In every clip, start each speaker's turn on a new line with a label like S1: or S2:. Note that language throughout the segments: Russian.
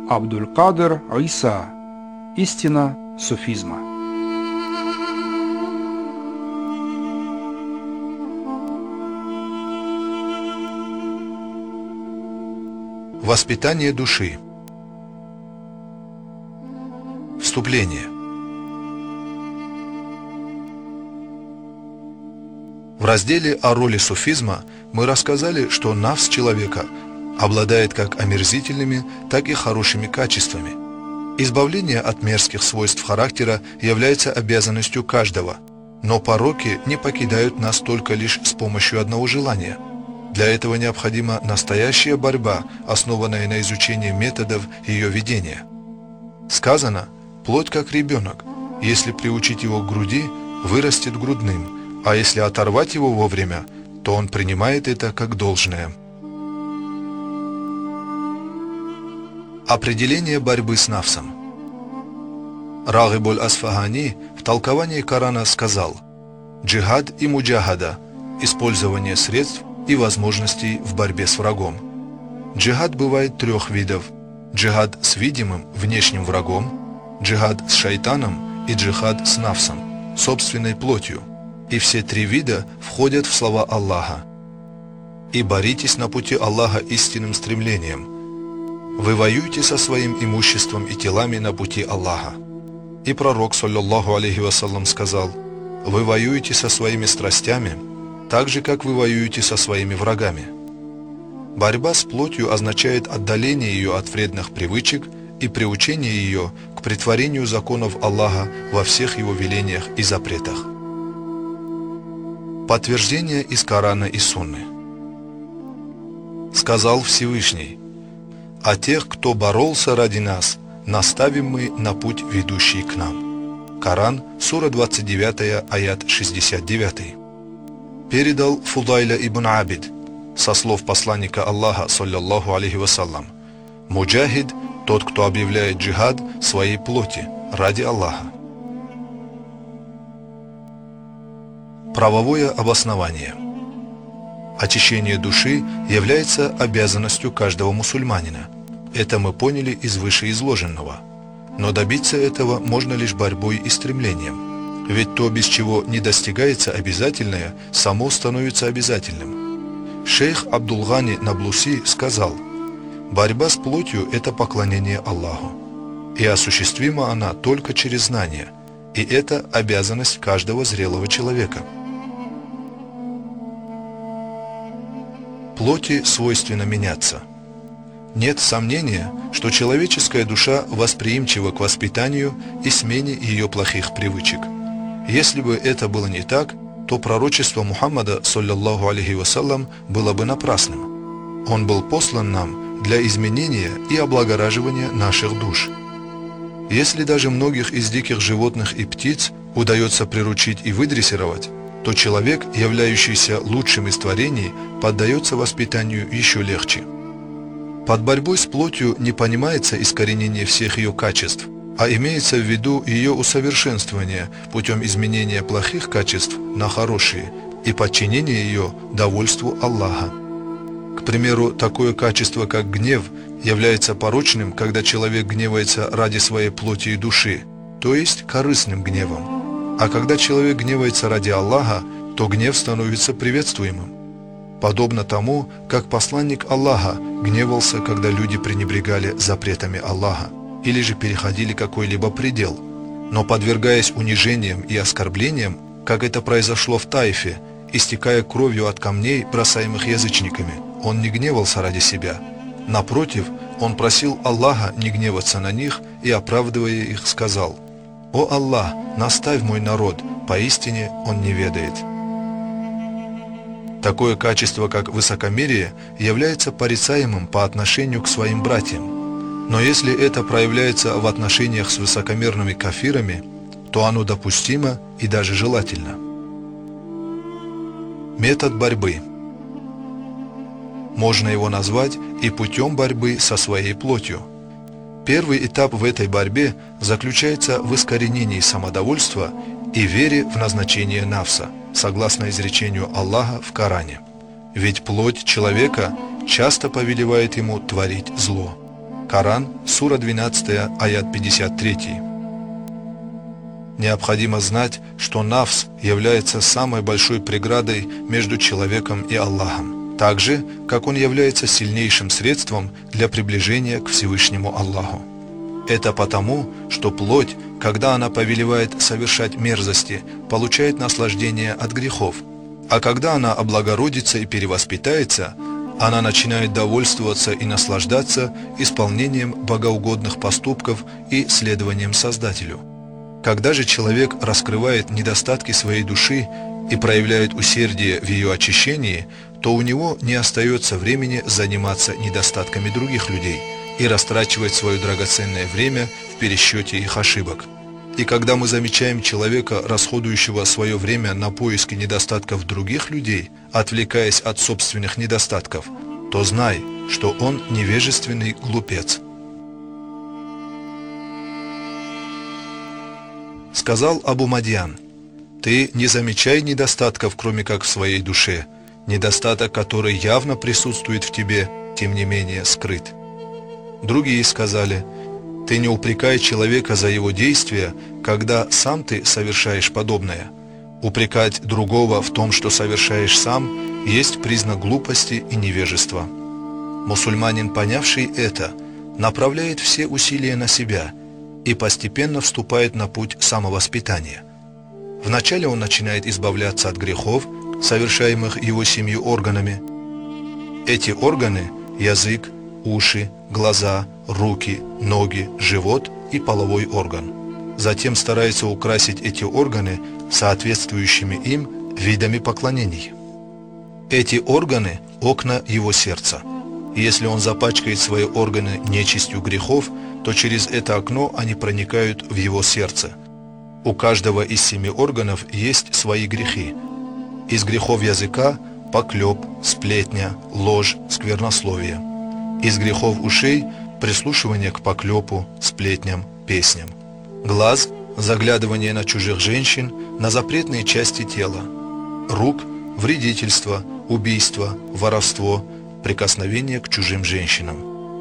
S1: Абдуль-Кадир Иса. Истина суфизма.
S2: Воспитание души. Вступление. В разделе о роли суфизма мы рассказали, что нафс человека обладает как омерзительными, так и хорошими качествами. Избавление от мерзких свойств характера является обязанностью каждого, но пороки не покидают нас только лишь с помощью одного желания. Для этого необходима настоящая борьба, основанная на изучении методов ее ведения. Сказано: плоть как ребенок, если приучить его к груди, вырастет грудным, а если оторвать его вовремя, то он принимает это как должное. Определение борьбы с нафсом. Рагиб аль-Асфахани в толковании Корана сказал: джихад и муджахада – использование средств и возможностей в борьбе с врагом. Джихад бывает трех видов: джихад с видимым внешним врагом, джихад с шайтаном и джихад с нафсом, собственной плотью. И все три вида входят в слова Аллаха. «И боритесь на пути Аллаха истинным стремлением». Вы воюете со своим имуществом и телами на пути Аллаха. И пророк, саллаллаху алейхи вассалям, сказал: вы воюете со своими страстями, так же, как вы воюете со своими врагами. Борьба с плотью означает отдаление ее от вредных привычек и приучение ее к претворению законов Аллаха во всех его велениях и запретах. Подтверждение из Корана и Сунны. Сказал Всевышний: а тех, кто боролся ради нас, наставим мы на путь, ведущий к нам. Коран, сура 29, аят 69. Передал Фудайля ибн Абид со слов посланника Аллаха, саллаллаху алейхи вассалям: муджахид – тот, кто объявляет джихад своей плоти ради Аллаха. Правовое обоснование. Очищение души является обязанностью каждого мусульманина. Это мы поняли из вышеизложенного. Но добиться этого можно лишь борьбой и стремлением. Ведь то, без чего не достигается обязательное, само становится обязательным. Шейх Абдул-Гани Наблуси сказал: борьба с плотью – это поклонение Аллаху. И осуществима она только через знание. И это обязанность каждого зрелого человека. Плоти свойственно меняться. Нет сомнения, что человеческая душа восприимчива к воспитанию и смене ее плохих привычек. Если бы это было не так, то пророчество Мухаммада, саллаллаху алейхи вассалям, было бы напрасным. Он был послан нам для изменения и облагораживания наших душ. Если даже многих из диких животных и птиц удается приручить и выдрессировать, то человек, являющийся лучшим из творений, поддается воспитанию еще легче. Под борьбой с плотью не понимается искоренение всех ее качеств, а имеется в виду ее усовершенствование путем изменения плохих качеств на хорошие и подчинения ее довольству Аллаха. К примеру, такое качество, как гнев, является порочным, когда человек гневается ради своей плоти и души, то есть корыстным гневом. А когда человек гневается ради Аллаха, то гнев становится приветствуемым. Подобно тому, как посланник Аллаха гневался, когда люди пренебрегали запретами Аллаха или же переходили какой-либо предел. Но подвергаясь унижениям и оскорблениям, как это произошло в Таифе, истекая кровью от камней, бросаемых язычниками, он не гневался ради себя. Напротив, он просил Аллаха не гневаться на них и, оправдывая их, сказал: «О Аллах, наставь мой народ, поистине он не ведает». Такое качество, как высокомерие, является порицаемым по отношению к своим братьям. Но если это проявляется в отношениях с высокомерными кафирами, то оно допустимо и даже желательно. Метод борьбы. Можно его назвать и путем борьбы со своей плотью. Первый этап в этой борьбе заключается в искоренении самодовольства и вере в назначение нафса, согласно изречению Аллаха в Коране. Ведь плоть человека часто повелевает ему творить зло. Коран, сура 12, аят 53. Необходимо знать, что нафс является самой большой преградой между человеком и Аллахом, так же, как он является сильнейшим средством для приближения к Всевышнему Аллаху. Это потому, что плоть, когда она повелевает совершать мерзости, получает наслаждение от грехов, а когда она облагородится и перевоспитается, она начинает довольствоваться и наслаждаться исполнением богоугодных поступков и следованием Создателю. Когда же человек раскрывает недостатки своей души и проявляет усердие в ее очищении, то у него не остается времени заниматься недостатками других людей и растрачивать свое драгоценное время в пересчете их ошибок. И когда мы замечаем человека, расходующего свое время на поиски недостатков других людей, отвлекаясь от собственных недостатков, то знай, что он невежественный глупец. Сказал Абу Мадьян: «Ты не замечай недостатков, кроме как в своей душе. Недостаток, который явно присутствует в тебе, тем не менее скрыт». Другие сказали: «Ты не упрекай человека за его действия, когда сам ты совершаешь подобное. Упрекать другого в том, что совершаешь сам, есть признак глупости и невежества». Мусульманин, понявший это, направляет все усилия на себя и постепенно вступает на путь самовоспитания. Вначале он начинает избавляться от грехов, совершаемых его 7 органами. Эти органы – язык, уши, глаза, руки, ноги, живот и половой орган. Затем старается украсить эти органы соответствующими им видами поклонений. Эти органы – окна его сердца. Если он запачкает свои органы нечистью грехов, то через это окно они проникают в его сердце. У каждого из 7 органов есть свои грехи. Из грехов языка – поклеп, сплетня, ложь, сквернословие. Из грехов ушей – прислушивание к поклепу, сплетням, песням. Глаз – заглядывание на чужих женщин, на запретные части тела. Рук – вредительство, убийство, воровство, прикосновение к чужим женщинам.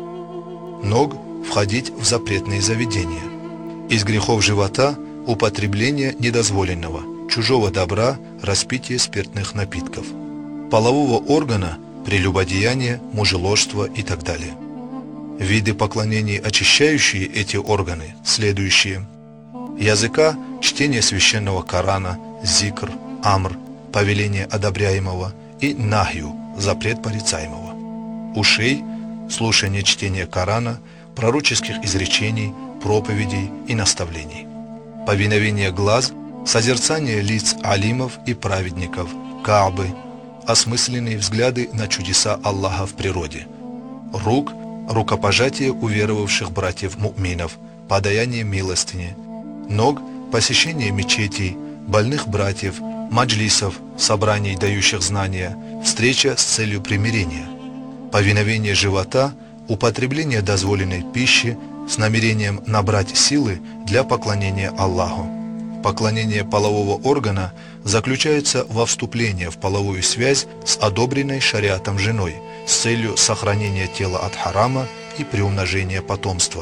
S2: Ног – входить в запретные заведения. Из грехов живота – употребление недозволенного, чужого добра, распитие спиртных напитков. Полового органа – прелюбодеяние, мужеложство и так далее. Виды поклонений, очищающие эти органы, следующие: языка – чтение священного Корана, зикр, амр, повеление одобряемого, и нахью – запрет порицаемого. Ушей – слушание чтения Корана, пророческих изречений, проповедей и наставлений. Повиновение глаз – созерцание лиц алимов и праведников, Каабы, осмысленные взгляды на чудеса Аллаха в природе. Рук – рукопожатие уверовавших братьев-му'минов, подаяние милостыни. Ног – посещение мечетей, больных братьев, маджлисов, собраний, дающих знания, встреча с целью примирения. Повиновение живота – употребление дозволенной пищи с намерением набрать силы для поклонения Аллаху. Поклонение полового органа заключается во вступлении в половую связь с одобренной шариатом женой с целью сохранения тела от харама и приумножения потомства.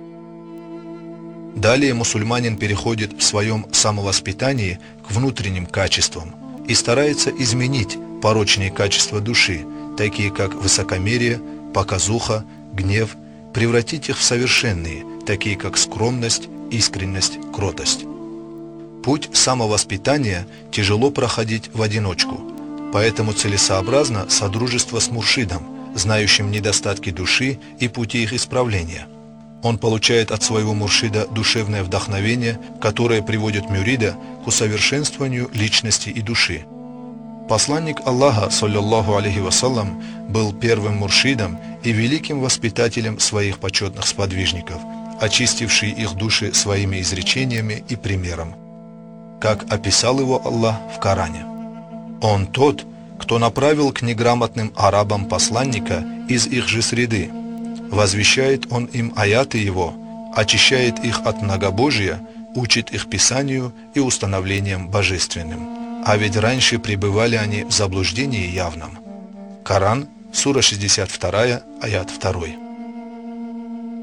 S2: Далее мусульманин переходит в своем самовоспитании к внутренним качествам и старается изменить порочные качества души, такие как высокомерие, показуха, гнев, превратить их в совершенные, такие как скромность, искренность, кротость. Путь самовоспитания тяжело проходить в одиночку, поэтому целесообразно содружество с муршидом, знающим недостатки души и пути их исправления. Он получает от своего муршида душевное вдохновение, которое приводит мюрида к усовершенствованию личности и души. Посланник Аллаха, саллаллаху алейхи вассалям, был первым муршидом и великим воспитателем своих почетных сподвижников, очистивший их души своими изречениями и примером. Как описал его Аллах в Коране: «Он тот, кто направил к неграмотным арабам посланника из их же среды. Возвещает он им аяты его, очищает их от многобожия, учит их писанию и установлением божественным. А ведь раньше пребывали они в заблуждении явном». Коран, сура 62, аят 2.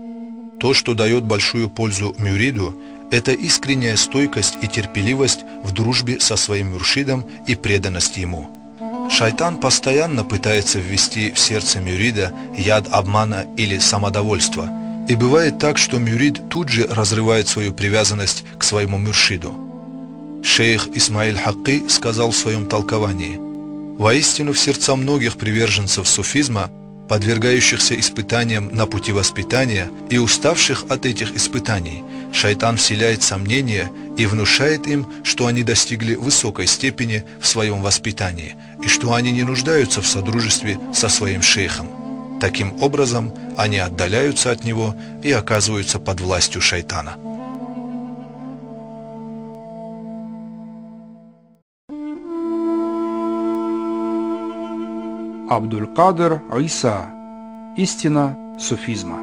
S2: То, что дает большую пользу мюриду, это искренняя стойкость и терпеливость в дружбе со своим мюршидом и преданность ему. Шайтан постоянно пытается ввести в сердце мюрида яд обмана или самодовольства, и бывает так, что мюрид тут же разрывает свою привязанность к своему мюршиду. Шейх Исмаиль Хакки сказал в своем толковании: «Воистину в сердца многих приверженцев суфизма, подвергающихся испытаниям на пути воспитания и уставших от этих испытаний, шайтан вселяет сомнения и внушает им, что они достигли высокой степени в своем воспитании и что они не нуждаются в содружестве со своим шейхом. Таким образом, они отдаляются от него и оказываются под властью шайтана».
S1: Абдуль-Кадир Иса. Истина суфизма.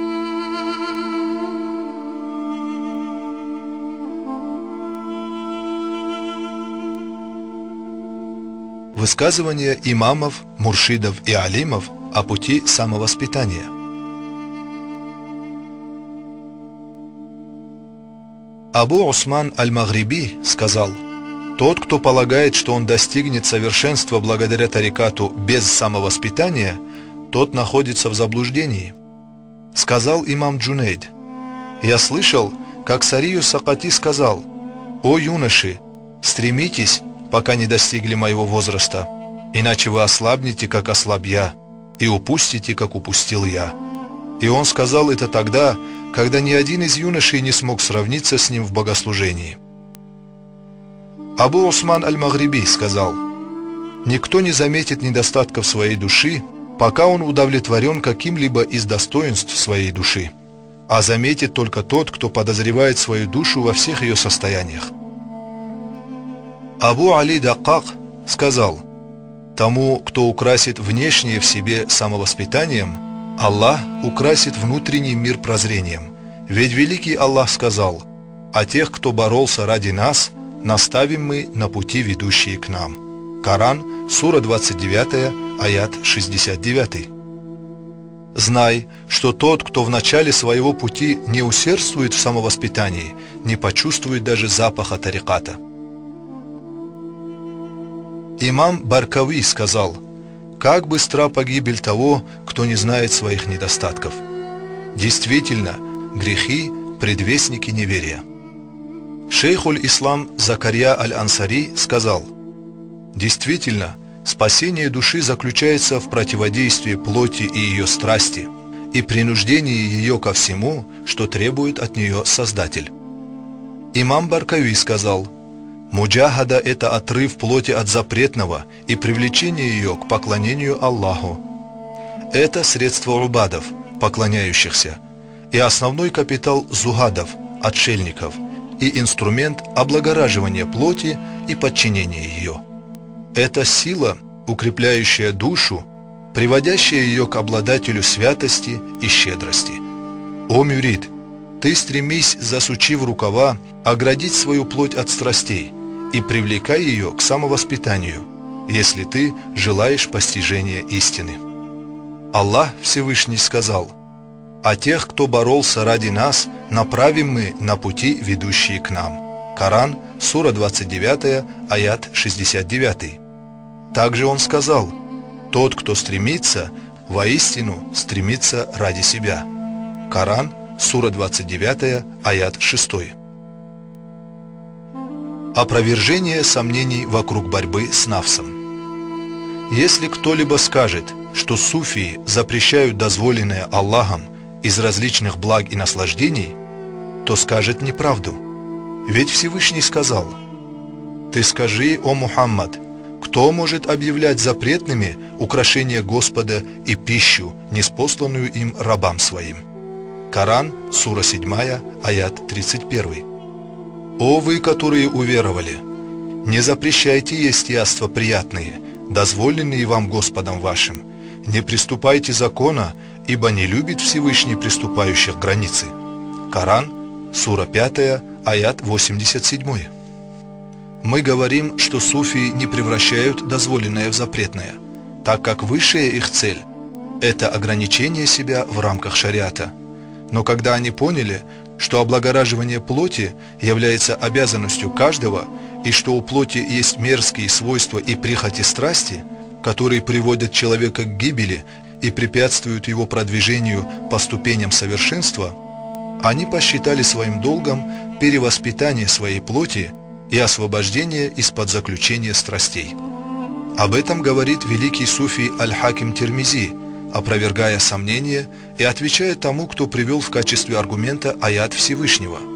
S2: Высказывания имамов, муршидов и алимов о пути самовоспитания. Абу Усман аль-Магриби сказал: «Тот, кто полагает, что он достигнет совершенства благодаря тарикату без самовоспитания, тот находится в заблуждении». Сказал имам Джунейд: «Я слышал, как Сарию Сакати сказал: „О юноши, стремитесь, пока не достигли моего возраста, иначе вы ослабнете, как ослаб я, и упустите, как упустил я». И он сказал это тогда, когда ни один из юношей не смог сравниться с ним в богослужении. Абу Усман аль-Магриби сказал: «Никто не заметит недостатков своей души, пока он удовлетворен каким-либо из достоинств своей души, а заметит только тот, кто подозревает свою душу во всех ее состояниях». Абу Али Даккак сказал: «Тому, кто украсит внешнее в себе самовоспитанием, Аллах украсит внутренний мир прозрением. Ведь великий Аллах сказал: а тех, кто боролся ради нас, наставим мы на пути, ведущие к нам». Коран, сура 29, аят 69. «Знай, что тот, кто в начале своего пути не усердствует в самовоспитании, не почувствует даже запаха тариката». Имам Баркави сказал: «Как быстра погибель того, кто не знает своих недостатков». Действительно, грехи – предвестники неверия. Шейхуль-Ислам Закарья аль-Ансари сказал: «Действительно, спасение души заключается в противодействии плоти и ее страсти и принуждении ее ко всему, что требует от нее Создатель». Имам Баркави сказал: «Муджахада – это отрыв плоти от запретного и привлечение ее к поклонению Аллаху. Это средство убадов, поклоняющихся, и основной капитал зухадов, отшельников, и инструмент облагораживания плоти и подчинения ее. Это сила, укрепляющая душу, приводящая ее к обладателю святости и щедрости. О мюрид, ты стремись, засучив рукава, оградить свою плоть от страстей и привлекай ее к самовоспитанию, если ты желаешь постижения истины». Аллах Всевышний сказал: «А тех, кто боролся ради нас, направим мы на пути, ведущие к нам». Коран, сура 29, аят 69. Также он сказал: «Тот, кто стремится, воистину стремится ради себя». Коран, сура 29, аят 6. Опровержение сомнений вокруг борьбы с нафсом. Если кто-либо скажет, что суфии запрещают дозволенное Аллахом из различных благ и наслаждений, то скажет неправду. Ведь Всевышний сказал: «Ты скажи, о Мухаммад, кто может объявлять запретными украшения Господа и пищу, ниспосланную им рабам своим?» Коран, сура 7, аят 31. «О вы, которые уверовали, не запрещайте есть яства приятные, дозволенные вам Господом вашим, не приступайте закона, ибо не любит Всевышний приступающих границы». Коран, сура 5, аят 87. Мы говорим, что суфии не превращают дозволенное в запретное, так как высшая их цель – это ограничение себя в рамках шариата. Но когда они поняли, что облагораживание плоти является обязанностью каждого, и что у плоти есть мерзкие свойства и прихоти страсти, которые приводят человека к гибели и препятствуют его продвижению по ступеням совершенства, они посчитали своим долгом перевоспитание своей плоти и освобождение из-под заключения страстей. Об этом говорит великий суфий Аль-Хаким Тирмизи, опровергая сомнения и отвечая тому, кто привел в качестве аргумента аят Всевышнего.